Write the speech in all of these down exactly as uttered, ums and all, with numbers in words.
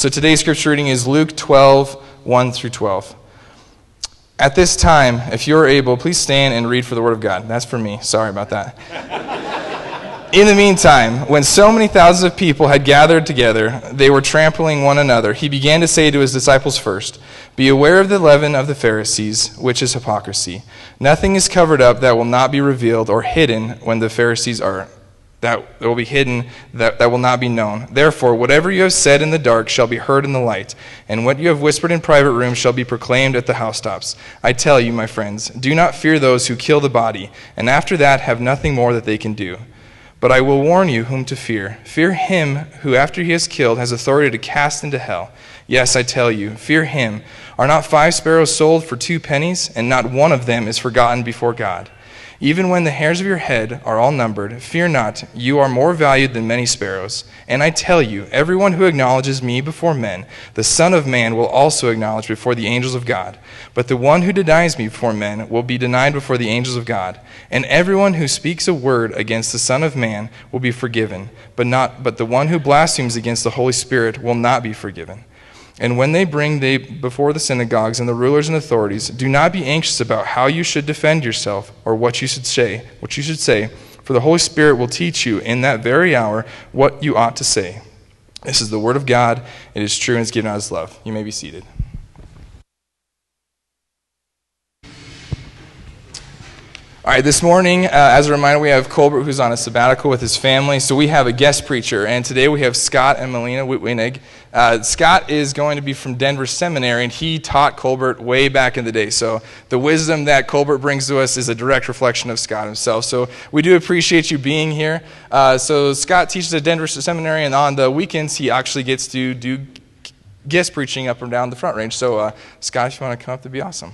So today's scripture reading is Luke twelve, one through twelve. At this time, if you are able, please stand and read for the word of God. That's for me. Sorry about that. In the meantime, when so many thousands of people had gathered together, they were trampling one another. He began to say to his disciples first, "Be aware of the leaven of the Pharisees, which is hypocrisy. Nothing is covered up that will not be revealed, or hidden when the Pharisees are that will be hidden, that, that will not be known. Therefore, whatever you have said in the dark shall be heard in the light, and what you have whispered in private rooms shall be proclaimed at the housetops. I tell you, my friends, do not fear those who kill the body, and after that have nothing more that they can do. But I will warn you whom to fear. Fear him who, after he has killed, has authority to cast into hell. Yes, I tell you, fear him. Are not five sparrows sold for two pennies, and not one of them is forgotten before God? Even when the hairs of your head are all numbered, fear not, you are more valued than many sparrows. And I tell you, everyone who acknowledges me before men, the Son of Man will also acknowledge before the angels of God. But the one who denies me before men will be denied before the angels of God. And everyone who speaks a word against the Son of Man will be forgiven, but not but the one who blasphemes against the Holy Spirit will not be forgiven. And when they bring they before the synagogues and the rulers and authorities, do not be anxious about how you should defend yourself or what you should say, what you should say, for the Holy Spirit will teach you in that very hour what you ought to say. This is the word of God. It is true and it's given out as love. You may be seated. All right, this morning, uh, as a reminder, we have Colbert who's on a sabbatical with his family, so we have a guest preacher, and today we have Scott and Melina Whitwinig. Uh, Scott is going to be from Denver Seminary, and he taught Colbert way back in the day, so the wisdom that Colbert brings to us is a direct reflection of Scott himself, so we do appreciate you being here. Uh, so Scott teaches at Denver Seminary, and on the weekends, he actually gets to do guest preaching up and down the Front Range, so uh, Scott, if you want to come up, that'd be awesome.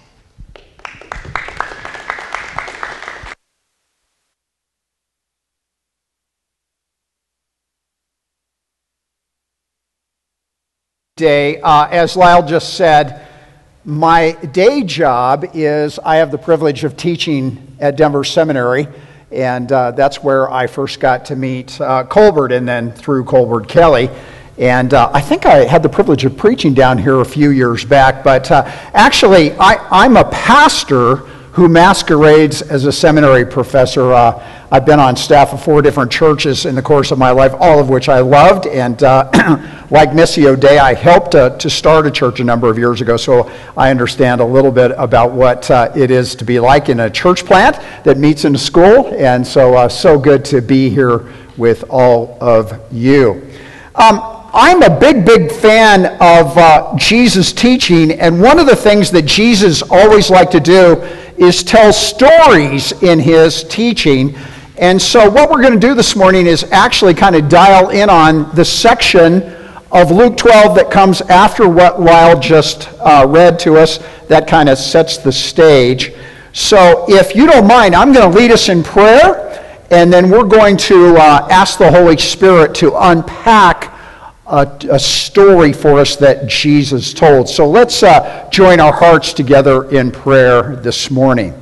Day. Uh, as Lyle just said, my day job is I have the privilege of teaching at Denver Seminary, and uh, that's where I first got to meet uh, Colbert, and then through Colbert Kelly. And uh, I think I had the privilege of preaching down here a few years back, but uh, actually I, I'm a pastor who masquerades as a seminary professor. Uh, I've been on staff of four different churches in the course of my life, all of which I loved, and uh, like Missio Dei, I helped uh, to start a church a number of years ago, so I understand a little bit about what uh, it is to be like in a church plant that meets in a school, and so uh, so good to be here with all of you. Um, I'm a big, big fan of uh, Jesus' teaching, and one of the things that Jesus always liked to do is tell stories in his teaching. And so what we're going to do this morning is actually kind of dial in on the section of Luke twelve that comes after what Lyle just uh, read to us. That kind of sets the stage. So if you don't mind, I'm going to lead us in prayer, and then we're going to uh, ask the Holy Spirit to unpack A, a story for us that Jesus told. So let's uh, join our hearts together in prayer this morning.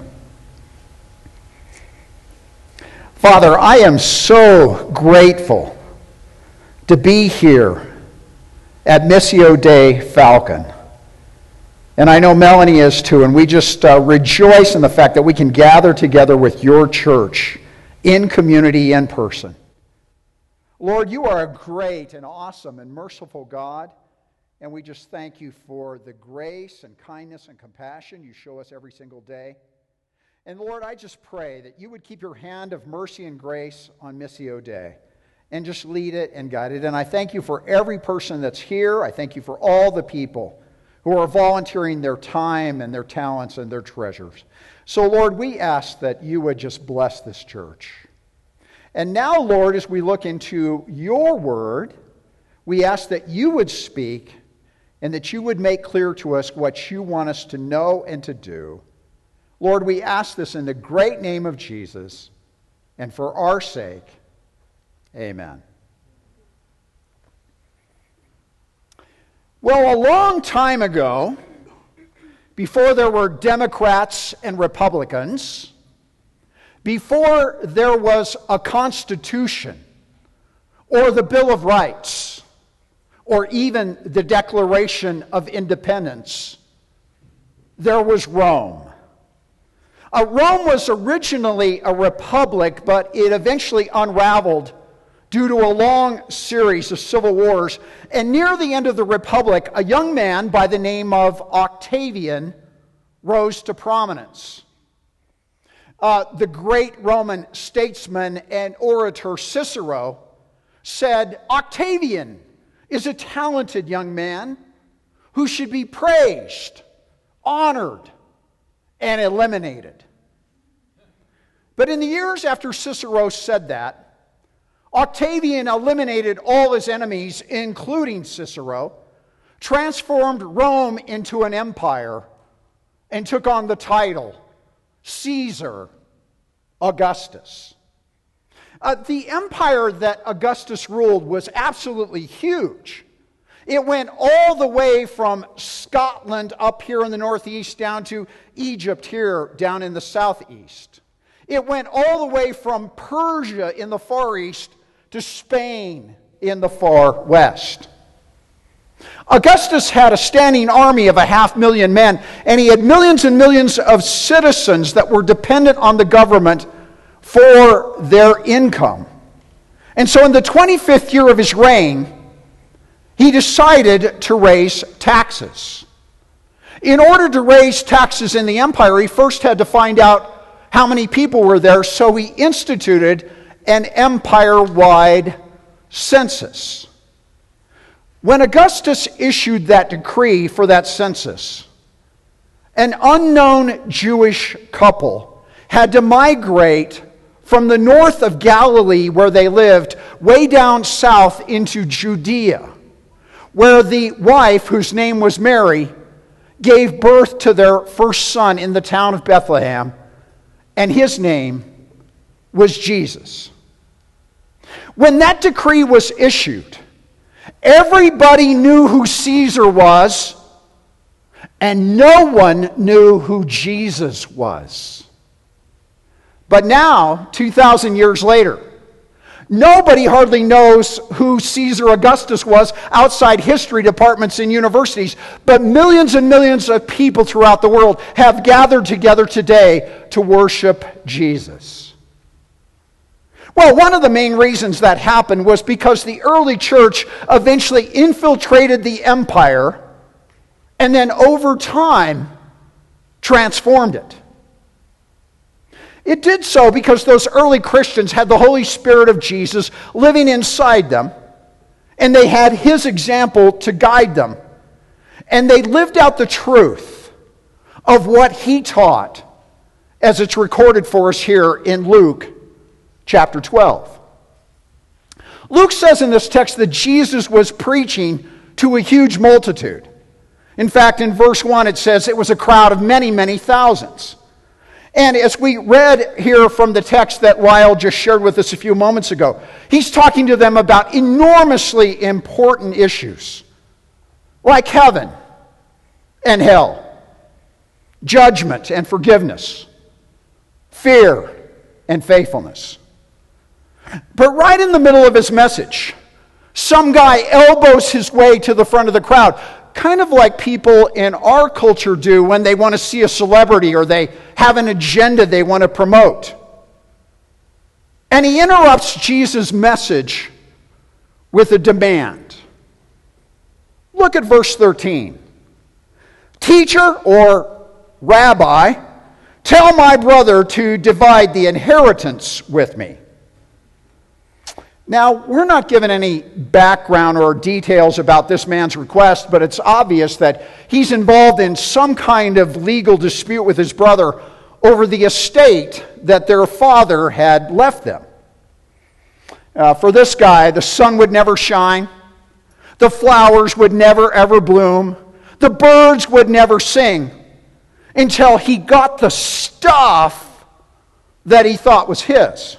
Father, I am so grateful to be here at Missio Dei Falcon. And I know Melanie is too, and we just uh, rejoice in the fact that we can gather together with your church in community, in person. Lord, you are a great and awesome and merciful God, and we just thank you for the grace and kindness and compassion you show us every single day. And Lord, I just pray that you would keep your hand of mercy and grace on Missio Dei and just lead it and guide it. And I thank you for every person that's here. I thank you for all the people who are volunteering their time and their talents and their treasures. So Lord, we ask that you would just bless this church. And now, Lord, as we look into your word, we ask that you would speak and that you would make clear to us what you want us to know and to do. Lord, we ask this in the great name of Jesus and for our sake. Amen. Well, a long time ago, before there were Democrats and Republicans, before there was a Constitution, or the Bill of Rights, or even the Declaration of Independence, there was Rome. Uh, Rome was originally a republic, but it eventually unraveled due to a long series of civil wars. And near the end of the republic, a young man by the name of Octavian rose to prominence. Uh, the great Roman statesman and orator Cicero said, "Octavian is a talented young man who should be praised, honored, and eliminated." But in the years after Cicero said that, Octavian eliminated all his enemies, including Cicero, transformed Rome into an empire, and took on the title Caesar Augustus. Uh, the empire that Augustus ruled was absolutely huge. It went all the way from Scotland up here in the northeast down to Egypt here down in the southeast. It went all the way from Persia in the far east to Spain in the far west. Augustus had a standing army of a half million men, and he had millions and millions of citizens that were dependent on the government for their income. And so in the twenty-fifth year of his reign, he decided to raise taxes. In order to raise taxes in the empire, he first had to find out how many people were there, so he instituted an empire-wide census. When Augustus issued that decree for that census, an unknown Jewish couple had to migrate from the north of Galilee, where they lived, way down south into Judea, where the wife, whose name was Mary, gave birth to their first son in the town of Bethlehem, and his name was Jesus. When that decree was issued, everybody knew who Caesar was, and no one knew who Jesus was. But now, two thousand years later, nobody hardly knows who Caesar Augustus was outside history departments and universities, but millions and millions of people throughout the world have gathered together today to worship Jesus. Well, one of the main reasons that happened was because the early church eventually infiltrated the empire and then over time transformed it. It did so because those early Christians had the Holy Spirit of Jesus living inside them, and they had His example to guide them. And they lived out the truth of what He taught, as it's recorded for us here in Luke chapter twelve. Luke says in this text that Jesus was preaching to a huge multitude. In fact, in verse one it says it was a crowd of many, many thousands. And as we read here from the text that Lyle just shared with us a few moments ago, he's talking to them about enormously important issues, like heaven and hell, judgment and forgiveness, fear and faithfulness. But right in the middle of his message, some guy elbows his way to the front of the crowd, kind of like people in our culture do when they want to see a celebrity or they have an agenda they want to promote. And he interrupts Jesus' message with a demand. Look at verse thirteen. "Teacher," or "Rabbi, tell my brother to divide the inheritance with me." Now, we're not given any background or details about this man's request, but it's obvious that he's involved in some kind of legal dispute with his brother over the estate that their father had left them. Uh, for this guy, the sun would never shine, the flowers would never ever bloom, the birds would never sing until he got the stuff that he thought was his.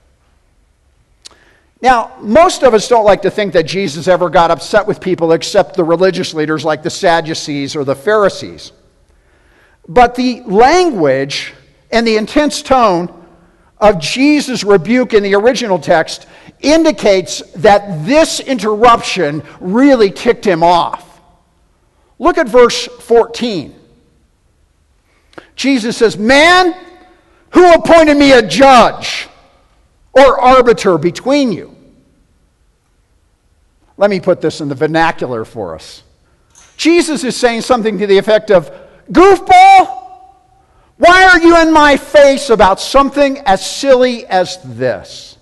Now, most of us don't like to think that Jesus ever got upset with people except the religious leaders like the Sadducees or the Pharisees. But the language and the intense tone of Jesus' rebuke in the original text indicates that this interruption really ticked him off. Look at verse fourteen. Jesus says, "Man, who appointed me a judge or arbiter between you?" Let me put this in the vernacular for us. Jesus is saying something to the effect of, "Goofball, why are you in my face about something as silly as this?"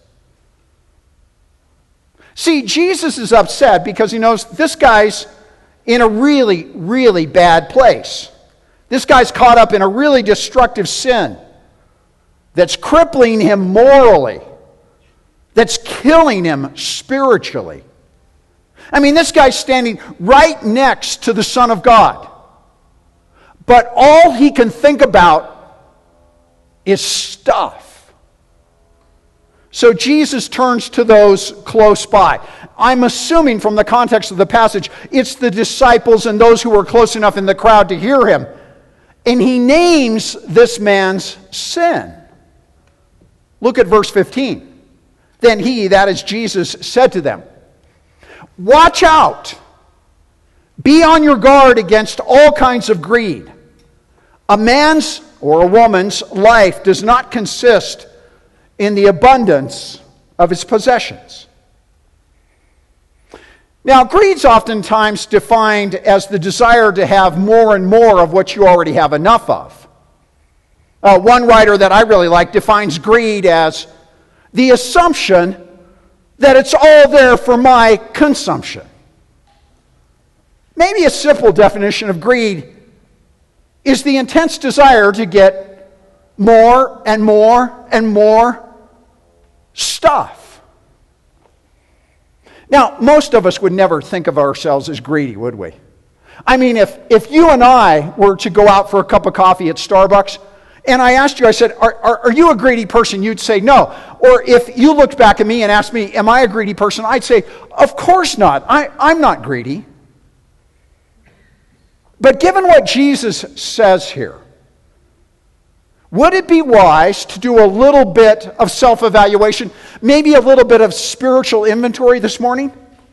See, Jesus is upset because he knows this guy's in a really, really bad place. This guy's caught up in a really destructive sin that's crippling him morally, that's killing him spiritually. I mean, this guy's standing right next to the Son of God. But all he can think about is stuff. So Jesus turns to those close by. I'm assuming from the context of the passage, it's the disciples and those who were close enough in the crowd to hear him. And he names this man's sin. Look at verse fifteen. Then he, that is Jesus, said to them, "Watch out. Be on your guard against all kinds of greed. A man's or a woman's life does not consist in the abundance of his possessions." Now, greed's oftentimes defined as the desire to have more and more of what you already have enough of. Uh, one writer that I really like defines greed as the assumption that it's all there for my consumption. Maybe a simple definition of greed is the intense desire to get more and more and more stuff. Now, most of us would never think of ourselves as greedy, would we? I mean, if, if you and I were to go out for a cup of coffee at Starbucks, and I asked you, I said, are, are, are you a greedy person? You'd say no. Or if you looked back at me and asked me, am I a greedy person? I'd say, of course not. I, I'm not greedy. But given what Jesus says here, would it be wise to do a little bit of self-evaluation, maybe a little bit of spiritual inventory this morning?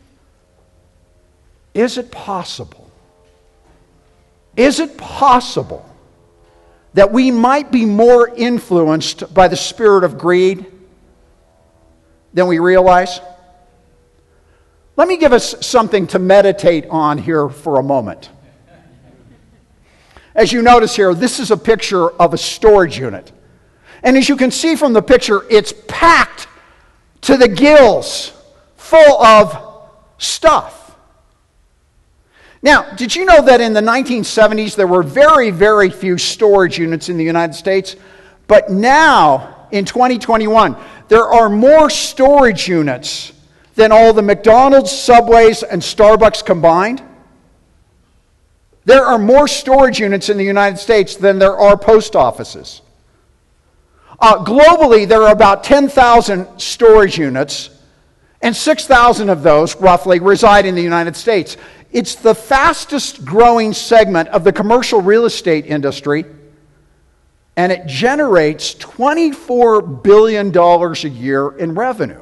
Is it possible? Is it possible that we might be more influenced by the spirit of greed than we realize? Let me give us something to meditate on here for a moment. As you notice here, this is a picture of a storage unit. And as you can see from the picture, it's packed to the gills, full of stuff. Now, did you know that in the nineteen seventies there were very, very few storage units in the United States? But now, in twenty twenty-one, there are more storage units than all the McDonald's, Subways, and Starbucks combined. There are more storage units in the United States than there are post offices. Uh, globally, there are about ten thousand storage units, and six thousand of those, roughly, reside in the United States. It's the fastest growing segment of the commercial real estate industry, and it generates twenty-four billion dollars a year in revenue.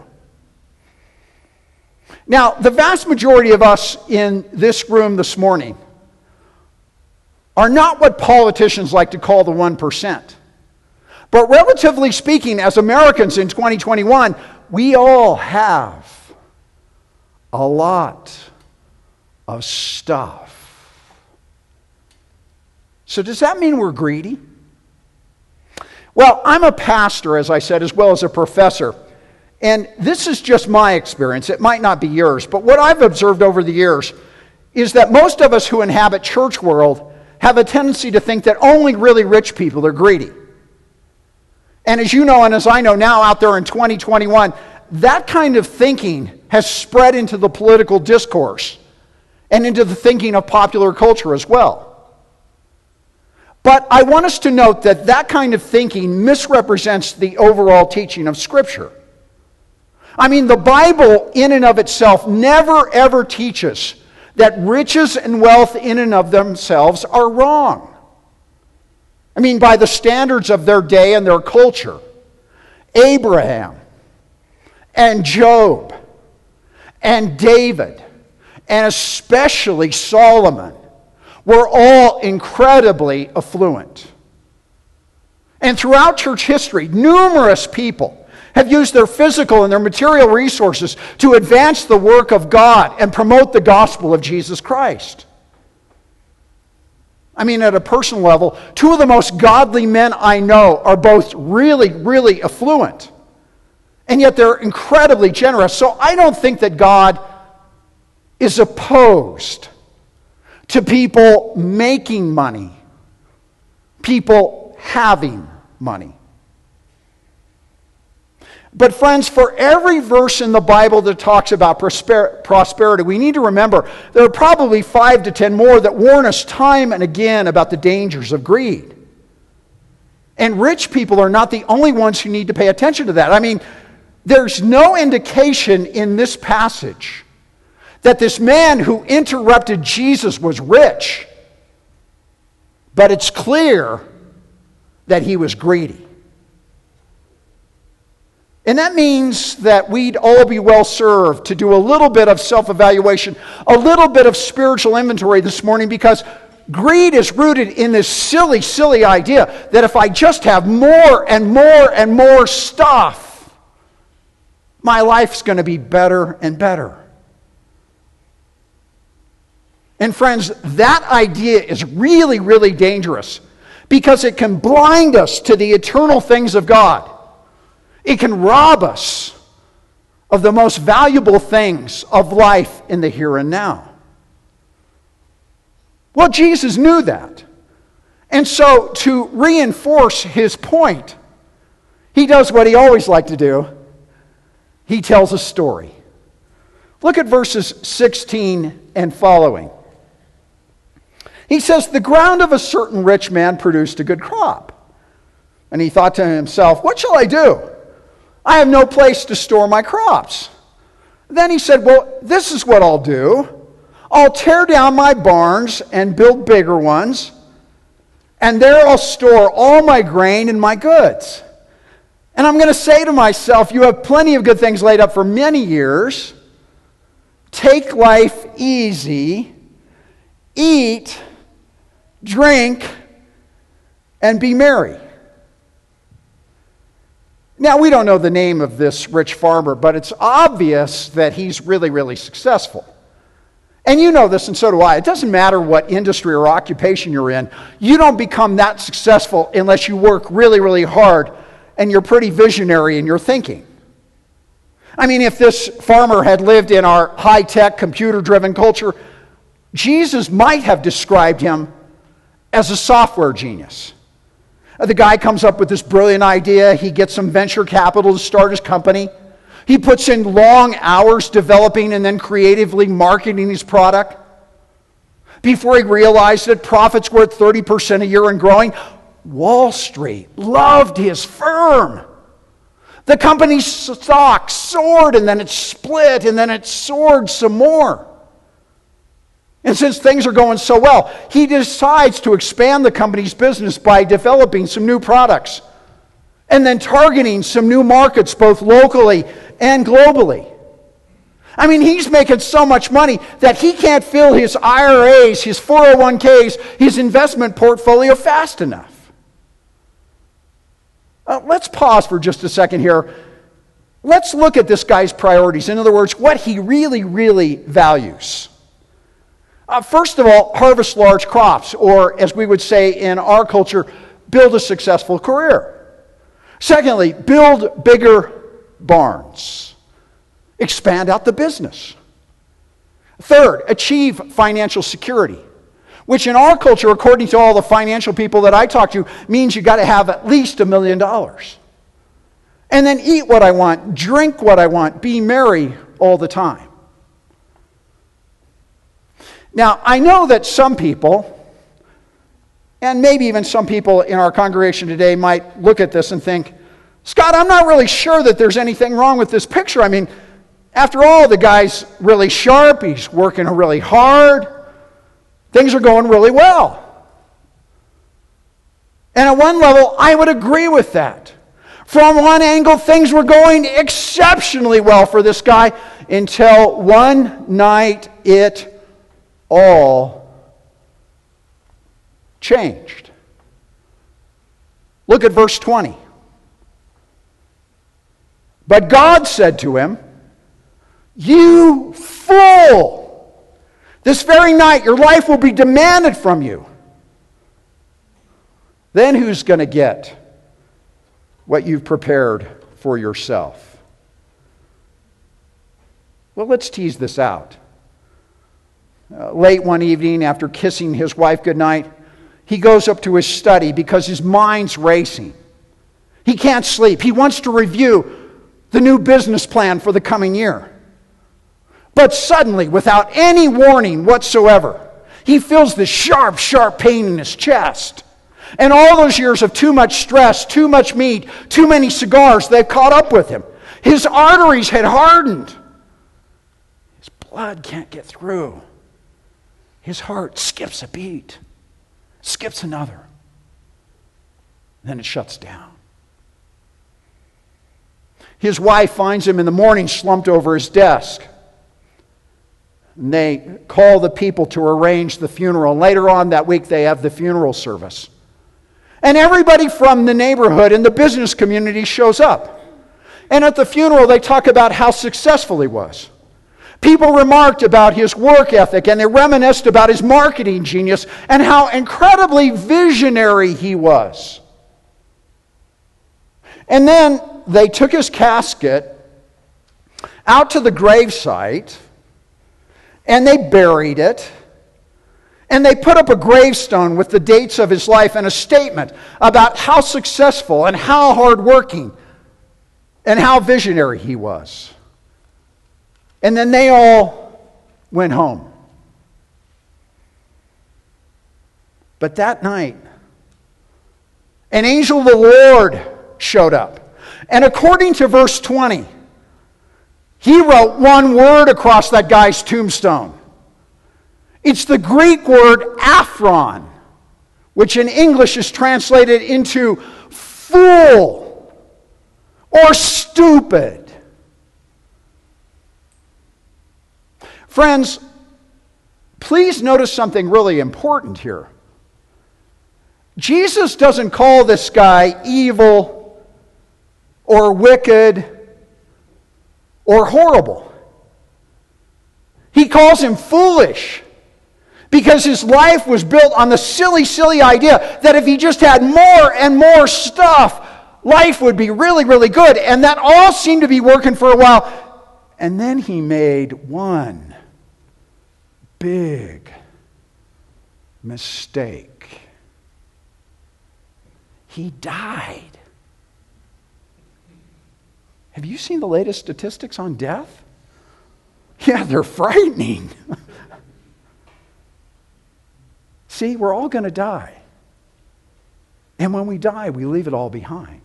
Now, the vast majority of us in this room this morning are not what politicians like to call the one percent. But relatively speaking, as Americans in twenty twenty-one, we all have a lot of stuff. So does that mean we're greedy? Well, I'm a pastor, as I said, as well as a professor. And this is just my experience. It might not be yours. But what I've observed over the years is that most of us who inhabit church world have a tendency to think that only really rich people are greedy. And as you know, and as I know now out there in twenty twenty-one, that kind of thinking has spread into the political discourse and into the thinking of popular culture as well. But I want us to note that that kind of thinking misrepresents the overall teaching of Scripture. I mean, the Bible in and of itself never ever teaches that riches and wealth in and of themselves are wrong. I mean, by the standards of their day and their culture. Abraham and Job and David and especially Solomon were all incredibly affluent. And throughout church history, numerous people have used their physical and their material resources to advance the work of God and promote the gospel of Jesus Christ. I mean, at a personal level, two of the most godly men I know are both really, really affluent. And yet they're incredibly generous. So I don't think that God is opposed to people making money, people having money. But friends, for every verse in the Bible that talks about prosper- prosperity, we need to remember there are probably five to ten more that warn us time and again about the dangers of greed. And rich people are not the only ones who need to pay attention to that. I mean, there's no indication in this passage that this man who interrupted Jesus was rich. But it's clear that he was greedy. And that means that we'd all be well served to do a little bit of self-evaluation, a little bit of spiritual inventory this morning, because greed is rooted in this silly, silly idea that if I just have more and more and more stuff, my life's going to be better and better. And friends, that idea is really, really dangerous because it can blind us to the eternal things of God. It can rob us of the most valuable things of life in the here and now. Well, Jesus knew that. And so, to reinforce his point, he does what he always liked to do. He tells a story. Look at verses sixteen and following. He says, "The ground of a certain rich man produced a good crop. And he thought to himself, 'What shall I do? I have no place to store my crops.' Then he said, 'Well, this is what I'll do. I'll tear down my barns and build bigger ones, and there I'll store all my grain and my goods. And I'm going to say to myself, you have plenty of good things laid up for many years. Take life easy, eat, drink, and be merry.'" Now, we don't know the name of this rich farmer, but it's obvious that he's really, really successful. And you know this, and so do I. It doesn't matter what industry or occupation you're in. You don't become that successful unless you work really, really hard and you're pretty visionary in your thinking. I mean, if this farmer had lived in our high-tech, computer-driven culture, Jesus might have described him as a software genius. The guy comes up with this brilliant idea. He gets some venture capital to start his company. He puts in long hours developing and then creatively marketing his product. Before he realized that profits were at thirty percent a year and growing, Wall Street loved his firm. The company's stock soared, and then it split, and then it soared some more. And since things are going so well, he decides to expand the company's business by developing some new products and then targeting some new markets both locally and globally. I mean, he's making so much money that he can't fill his I R As, his four oh one k's, his investment portfolio fast enough. Uh, let's pause for just a second here. Let's look at this guy's priorities. In other words, what he really, really values. Uh, first of all, harvest large crops, or as we would say in our culture, build a successful career. Secondly, build bigger barns. Expand out the business. Third, achieve financial security, which in our culture, according to all the financial people that I talk to, means you got to have at least a million dollars. And then eat what I want, drink what I want, be merry all the time. Now, I know that some people, and maybe even some people in our congregation today might look at this and think, Scott, I'm not really sure that there's anything wrong with this picture. I mean, after all, the guy's really sharp, he's working really hard, things are going really well. And at one level, I would agree with that. From one angle, things were going exceptionally well for this guy until one night it all changed. Look at verse twenty. But God said to him, "You fool! This very night your life will be demanded from you. Then who's going to get what you've prepared for yourself?" Well, let's tease this out. Uh, late one evening, after kissing his wife goodnight, he goes up to his study because his mind's racing. He can't sleep. He wants to review the new business plan for the coming year. But suddenly, without any warning whatsoever, he feels this sharp, sharp pain in his chest. And all those years of too much stress, too much meat, too many cigars, they've caught up with him. His arteries had hardened. His blood can't get through. His heart skips a beat, skips another. Then it shuts down. His wife finds him in the morning slumped over his desk. And they call the people to arrange the funeral. And later on that week, they have the funeral service. And everybody from the neighborhood and the business community shows up. And at the funeral, they talk about how successful he was. People remarked about his work ethic, and they reminisced about his marketing genius and how incredibly visionary he was. And then they took his casket out to the gravesite, and they buried it, and they put up a gravestone with the dates of his life and a statement about how successful and how hardworking and how visionary he was. And then they all went home. But that night, an angel of the Lord showed up. And according to verse twenty, he wrote one word across that guy's tombstone. It's the Greek word aphron, which in English is translated into fool or stupid. Friends, please notice something really important here. Jesus doesn't call this guy evil or wicked or horrible. He calls him foolish because his life was built on the silly, silly idea that if he just had more and more stuff, life would be really, really good. And that all seemed to be working for a while. And then he made one big mistake. He died. Have you seen the latest statistics on death? Yeah, they're frightening. See, we're all going to die. And when we die, we leave it all behind.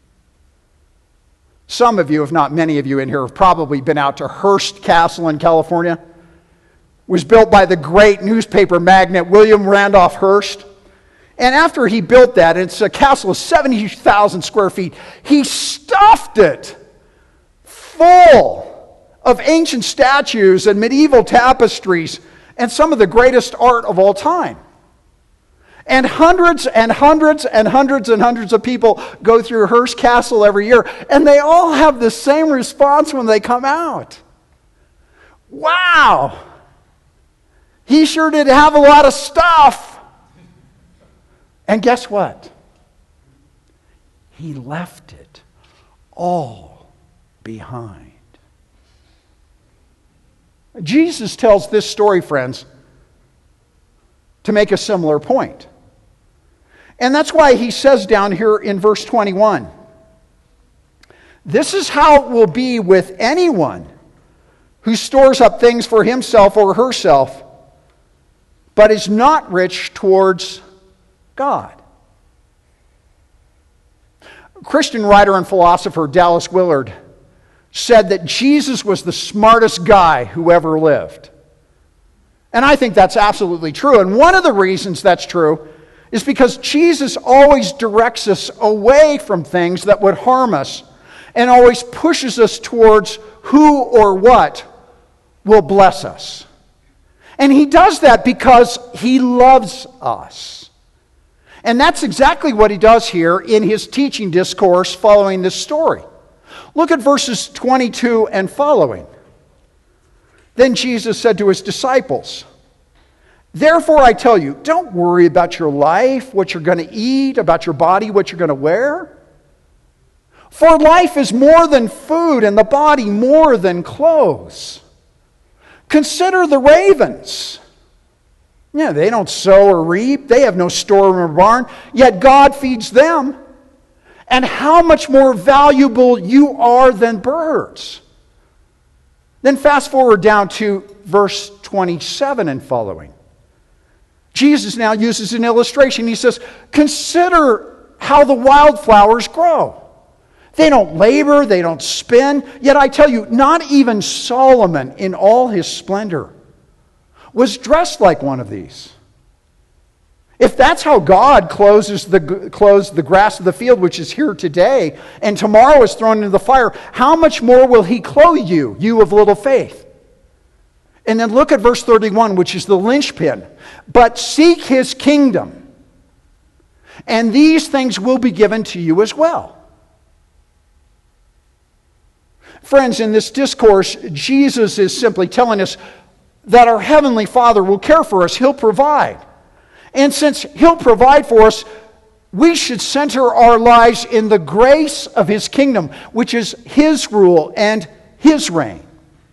Some of you, if not many of you in here, have probably been out to Hearst Castle in California. It was built by the great newspaper magnate William Randolph Hearst. And after he built that, it's a castle of seventy thousand square feet, he stuffed it full of ancient statues and medieval tapestries and some of the greatest art of all time. And hundreds and hundreds and hundreds and hundreds of people go through Hearst Castle every year, and they all have the same response when they come out. Wow! He sure did have a lot of stuff. And guess what? He left it all behind. Jesus tells this story, friends, to make a similar point. And that's why he says down here in verse twenty-one, this is how it will be with anyone who stores up things for himself or herself, but is not rich towards God. Christian writer and philosopher Dallas Willard said that Jesus was the smartest guy who ever lived. And I think that's absolutely true. And one of the reasons that's true is because Jesus always directs us away from things that would harm us and always pushes us towards who or what will bless us. And he does that because he loves us. And that's exactly what he does here in his teaching discourse following this story. Look at verses twenty-two and following. Then Jesus said to his disciples, "Therefore I tell you, don't worry about your life, what you're going to eat, about your body, what you're going to wear. For life is more than food, and the body more than clothes. Consider the ravens. Yeah, they don't sow or reap. They have no storeroom or barn. Yet God feeds them. And how much more valuable you are than birds." Then fast forward down to verse twenty-seven and following. Jesus now uses an illustration. He says, "Consider how the wildflowers grow. They don't labor, they don't spin. Yet I tell you, not even Solomon in all his splendor was dressed like one of these. If that's how God clothes the, clothes the grass of the field, which is here today, and tomorrow is thrown into the fire, how much more will he clothe you, you of little faith?" And then look at verse thirty-one, which is the linchpin. "But seek his kingdom, and these things will be given to you as well." Friends, in this discourse, Jesus is simply telling us that our Heavenly Father will care for us. He'll provide. And since He'll provide for us, we should center our lives in the grace of His kingdom, which is His rule and His reign.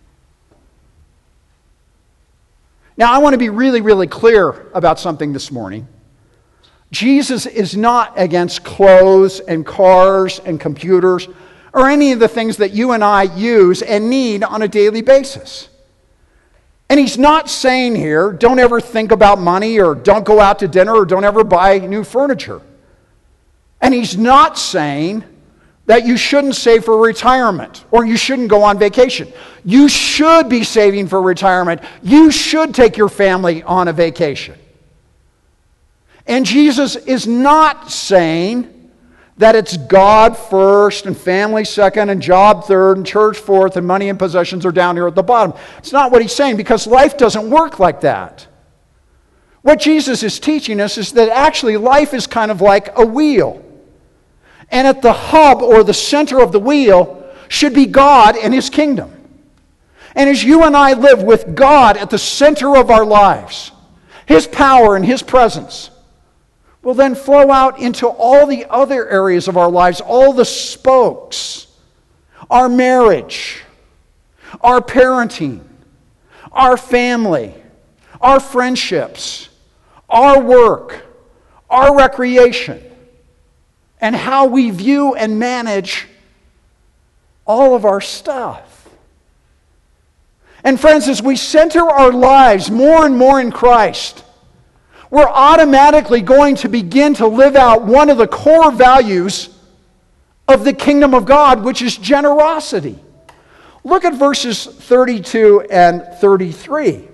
Now, I want to be really, really clear about something this morning. Jesus is not against clothes and cars and computers or any of the things that you and I use and need on a daily basis. And he's not saying here, don't ever think about money or don't go out to dinner or don't ever buy new furniture. And he's not saying that you shouldn't save for retirement or you shouldn't go on vacation. You should be saving for retirement. You should take your family on a vacation. And Jesus is not saying that it's God first and family second and job third and church fourth and money and possessions are down here at the bottom. It's not what he's saying, because life doesn't work like that. What Jesus is teaching us is that actually life is kind of like a wheel. And at the hub or the center of the wheel should be God and His kingdom. And as you and I live with God at the center of our lives, His power and His presence will then flow out into all the other areas of our lives, all the spokes, our marriage, our parenting, our family, our friendships, our work, our recreation, and how we view and manage all of our stuff. And friends, as we center our lives more and more in Christ, we're automatically going to begin to live out one of the core values of the kingdom of God, which is generosity. Look at verses thirty-two and thirty-three.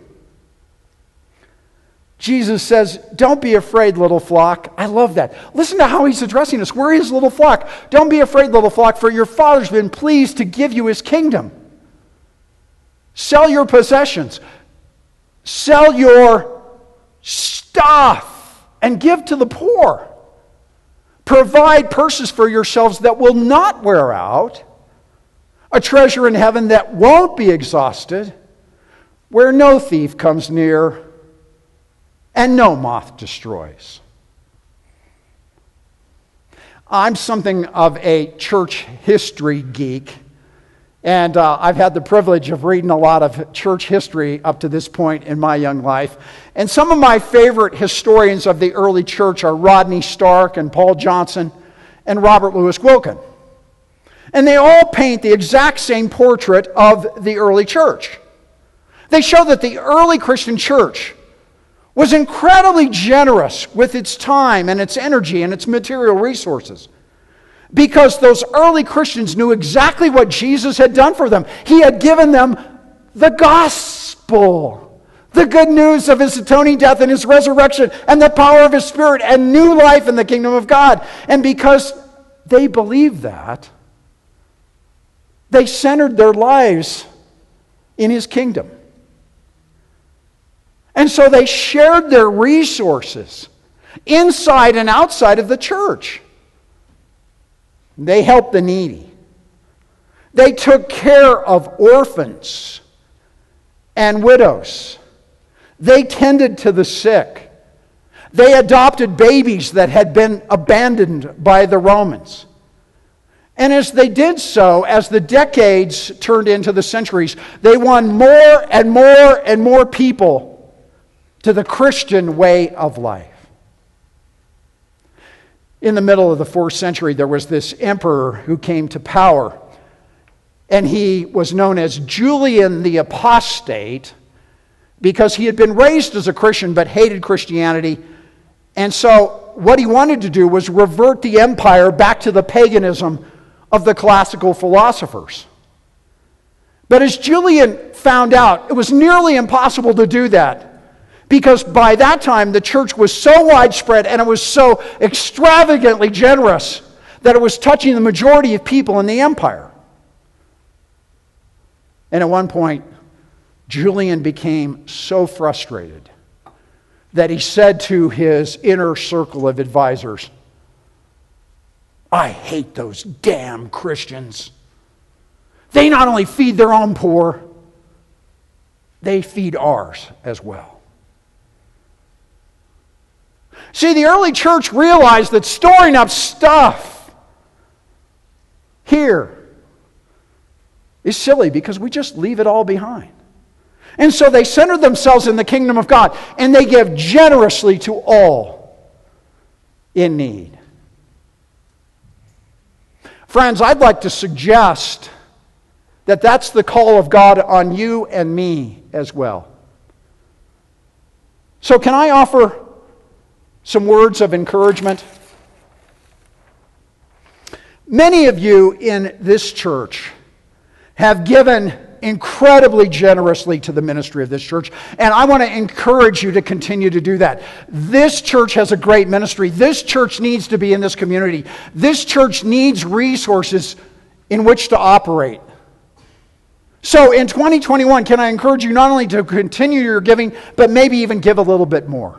Jesus says, "Don't be afraid, little flock." I love that. Listen to how he's addressing us. We're His little flock. "Don't be afraid, little flock, for your Father's been pleased to give you His kingdom. Sell your possessions. Sell your stuff and give to the poor. Provide purses for yourselves that will not wear out, a treasure in heaven that won't be exhausted, where no thief comes near and no moth destroys." I'm something of a church history geek, and uh, I've had the privilege of reading a lot of church history up to this point in my young life. And some of my favorite historians of the early church are Rodney Stark and Paul Johnson and Robert Louis Wilkin. And they all paint the exact same portrait of the early church. They show that the early Christian church was incredibly generous with its time and its energy and its material resources, because those early Christians knew exactly what Jesus had done for them. He had given them the gospel, The good news of his atoning death and his resurrection and the power of his Spirit and new life in the kingdom of God. And because they believed that, they centered their lives in his kingdom. And so they shared their resources inside and outside of the church. They helped the needy. They took care of orphans and widows. They tended to the sick. They adopted babies that had been abandoned by the Romans. And as they did so, as the decades turned into the centuries, they won more and more and more people to the Christian way of life. In the middle of the fourth century, there was this emperor who came to power, and he was known as Julian the Apostate because he had been raised as a Christian but hated Christianity. And so what he wanted to do was revert the empire back to the paganism of the classical philosophers. But as Julian found out, it was nearly impossible to do that, because by that time the church was so widespread and it was so extravagantly generous that it was touching the majority of people in the empire. And at one point, Julian became so frustrated that he said to his inner circle of advisors, "I hate those damn Christians. They not only feed their own poor, they feed ours as well." See, the early church realized that storing up stuff here is silly because we just leave it all behind. And so they centered themselves in the kingdom of God, and they give generously to all in need. Friends, I'd like to suggest that that's the call of God on you and me as well. So can I offer some words of encouragement? Many of you in this church have given incredibly generously to the ministry of this church, and I want to encourage you to continue to do that. This church has a great ministry. This church needs to be in this community. This church needs resources in which to operate. So in twenty twenty-one, can I encourage you not only to continue your giving, but maybe even give a little bit more?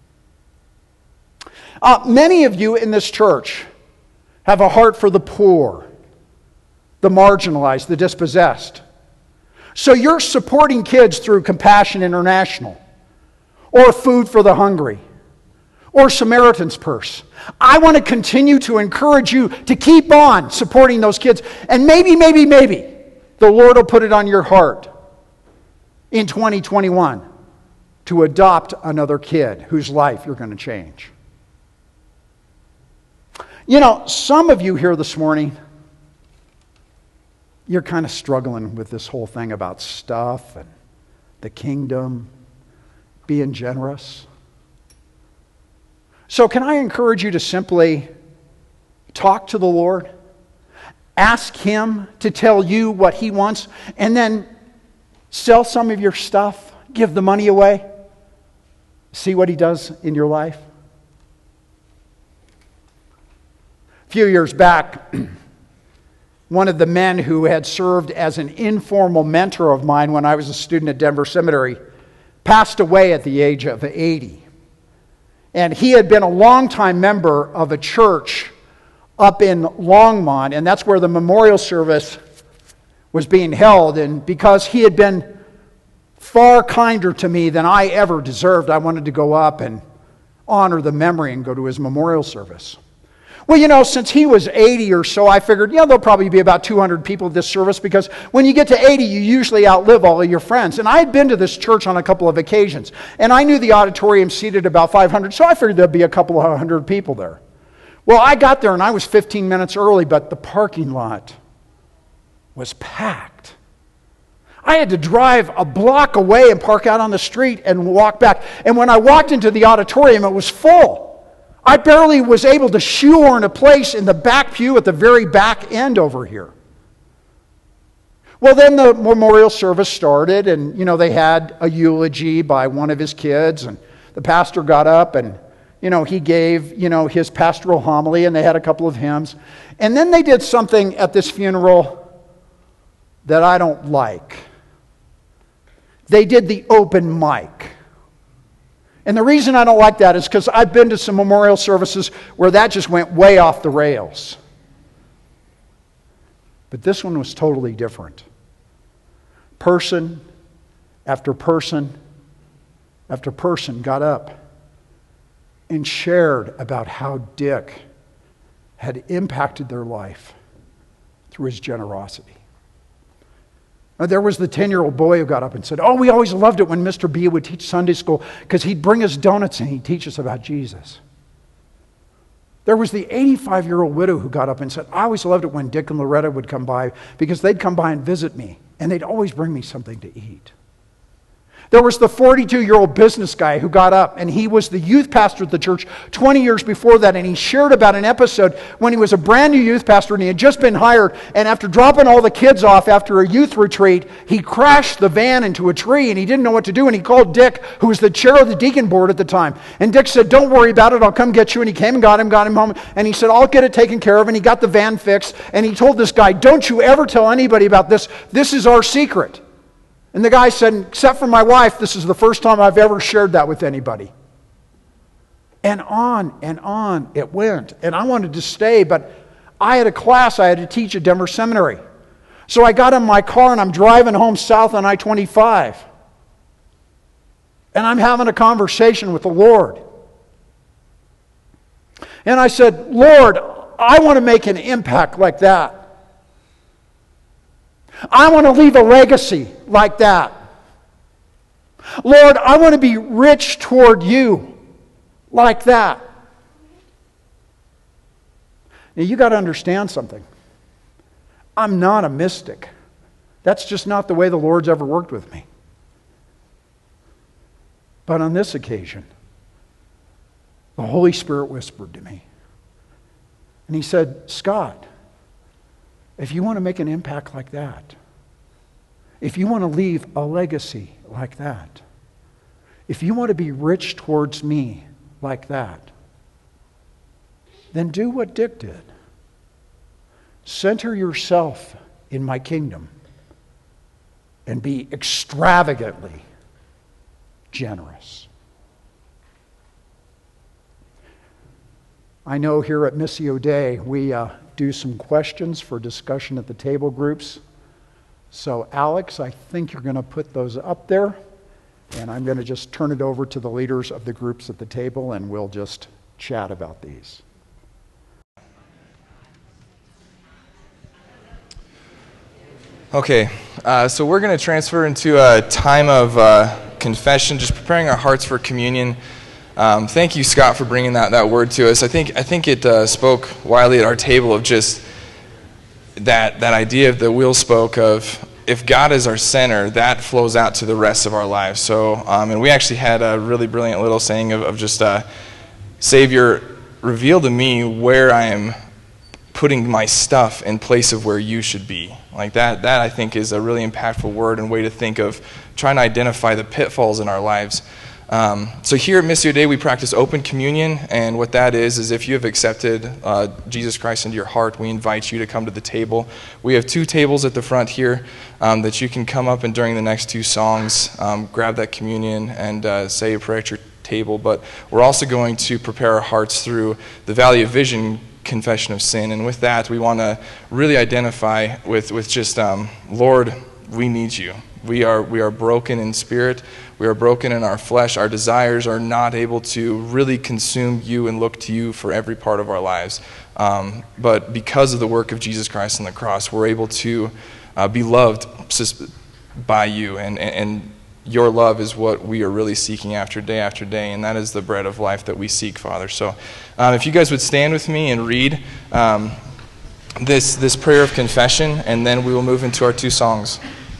Uh, many of you in this church have a heart for the poor, the marginalized, the dispossessed. So you're supporting kids through Compassion International, or Food for the Hungry, or Samaritan's Purse. I want to continue to encourage you to keep on supporting those kids. And maybe, maybe, maybe, the Lord will put it on your heart in twenty twenty-one to adopt another kid whose life you're going to change. You know, some of you here this morning, you're kind of struggling with this whole thing about stuff and the kingdom, being generous. So can I encourage you to simply talk to the Lord, ask Him to tell you what He wants, and then sell some of your stuff, give the money away, see what He does in your life? A few years back, one of the men who had served as an informal mentor of mine when I was a student at Denver Seminary passed away at the age of eighty. And he had been a longtime member of a church up in Longmont, and that's where the memorial service was being held. And because he had been far kinder to me than I ever deserved, I wanted to go up and honor the memory and go to his memorial service. Well, you know, since he was eighty or so, I figured, yeah, there'll probably be about two hundred people at this service, because when you get to eighty, you usually outlive all of your friends. And I had been to this church on a couple of occasions, and I knew the auditorium seated about five hundred, so I figured there'd be a couple of hundred people there. Well, I got there, and I was fifteen minutes early, but the parking lot was packed. I had to drive a block away and park out on the street and walk back. And when I walked into the auditorium, it was full. I barely was able to shoehorn a place in the back pew at the very back end over here. Well, then the memorial service started, and, you know, they had a eulogy by one of his kids, and the pastor got up and, you know, he gave, you know, his pastoral homily, and they had a couple of hymns. And then they did something at this funeral that I don't like. They did the open mic. And the reason I don't like that is because I've been to some memorial services where that just went way off the rails. But this one was totally different. Person after person after person got up and shared about how Dick had impacted their life through his generosity. Now, there was the ten-year-old boy who got up and said, oh, we always loved it when Mister B would teach Sunday school because he'd bring us donuts and he'd teach us about Jesus. There was the eighty-five-year-old widow who got up and said, I always loved it when Dick and Loretta would come by because they'd come by and visit me, and they'd always bring me something to eat. There was the forty-two-year-old business guy who got up, and he was the youth pastor at the church twenty years before that, and he shared about an episode when he was a brand new youth pastor and he had just been hired, and after dropping all the kids off after a youth retreat, he crashed the van into a tree, and he didn't know what to do, and he called Dick, who was the chair of the deacon board at the time. And Dick said, don't worry about it, I'll come get you. And he came and got him, got him home, and he said, I'll get it taken care of, and he got the van fixed, and he told this guy, don't you ever tell anybody about this. This is our secret. And the guy said, except for my wife, this is the first time I've ever shared that with anybody. And on and on it went. And I wanted to stay, but I had a class I had to teach at Denver Seminary. So I got in my car and I'm driving home south on I twenty-five. And I'm having a conversation with the Lord. And I said, Lord, I want to make an impact like that. I want to leave a legacy like that. Lord, I want to be rich toward you like that. Now, you got to understand something. I'm not a mystic. That's just not the way the Lord's ever worked with me. But on this occasion, the Holy Spirit whispered to me. And he said, Scott, if you want to make an impact like that, if you want to leave a legacy like that, if you want to be rich towards me like that, then do what Dick did. Center yourself in my kingdom and be extravagantly generous. I know here at Missio Dei we uh, do some questions for discussion at the table groups. So Alex, I think you're going to put those up there, and I'm going to just turn it over to the leaders of the groups at the table, and we'll just chat about these. Okay, uh, so we're going to transfer into a time of uh, confession, just preparing our hearts for communion. Um, thank you, Scott, for bringing that, that word to us. I think I think it uh, spoke widely at our table of just that that idea that Will spoke of. If God is our center, that flows out to the rest of our lives. So, um, and we actually had a really brilliant little saying of, of just, uh, Savior, reveal to me where I am putting my stuff in place of where you should be. Like that, that I think is a really impactful word and way to think of trying to identify the pitfalls in our lives. Um, so here at Missio Dei, we practice open communion, and what that is, is if you have accepted uh, Jesus Christ into your heart, we invite you to come to the table. We have two tables at the front here um, that you can come up and during the next two songs, um, grab that communion and uh, say a prayer at your table. But we're also going to prepare our hearts through the Valley of Vision confession of sin, and with that, we want to really identify with, with just, um, Lord, we need you. We are we are broken in spirit. We are broken in our flesh. Our desires are not able to really consume you and look to you for every part of our lives. Um, but because of the work of Jesus Christ on the cross, we're able to uh, be loved by you. And, and your love is what we are really seeking after day after day. And that is the bread of life that we seek, Father. So um, if you guys would stand with me and read um, this, this prayer of confession, and then we will move into our two songs.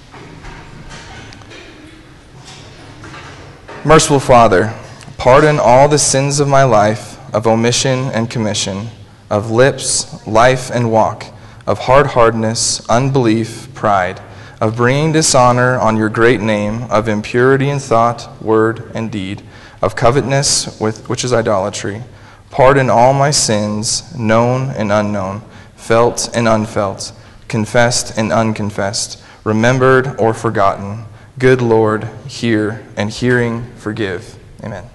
Merciful Father, pardon all the sins of my life, of omission and commission, of lips, life, and walk, of hard-heartedness, unbelief, pride, of bringing dishonor on your great name, of impurity in thought, word, and deed, of covetousness, with, which is idolatry. Pardon all my sins, known and unknown, felt and unfelt, confessed and unconfessed, remembered or forgotten. Good Lord, hear, and hearing forgive. Amen.